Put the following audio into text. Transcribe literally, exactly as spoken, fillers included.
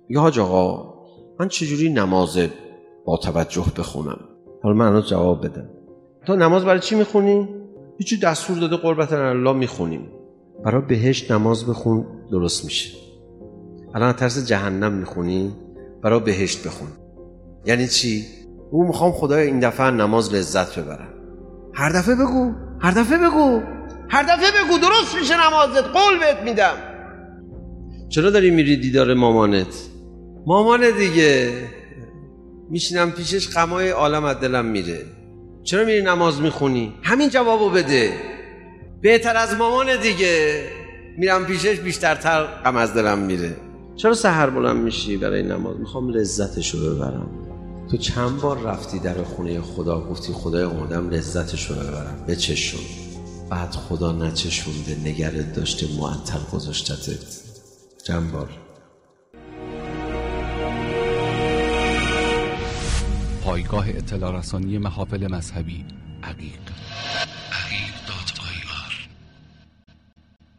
یا حاج آقا من چجوری نماز با توجه بخونم؟ حالا من الان جواب بدم. تو نماز برای چی میخونی؟ هیچی دستور داده قربت الله میخونیم. برای بهشت نماز بخون درست میشه. الان ترس جهنم میخونی؟ برای بهشت بخون. یعنی چی؟ او میخوام خدای این دفعه نماز لذت ببرم. هر دفعه بگو، هر دفعه بگو، هر دفعه بگو درست میشه نمازت، قول بهت میدم. چرا داری میری دیدار مامانت؟ مامان دیگه میشینم پیشش غمای عالم از دلم میره. چرا میری نماز میخونی؟ همین جوابو بده. بهتر از مامان دیگه میرم پیشش بیشترتر غم از دلم میره. چرا سحر بلند میشی برای نماز؟ میخوام لذتشو ببرم. تو چند بار رفتی در خونه خدا گفتی خدای اومدم لذتشو ببرم؟ بچشون. بعد خدا نچشونده، نگرت داشته، معطل گذاشتتت. چند بار. پایگاه اطلاع رسانی محافل مذهبی عقیق.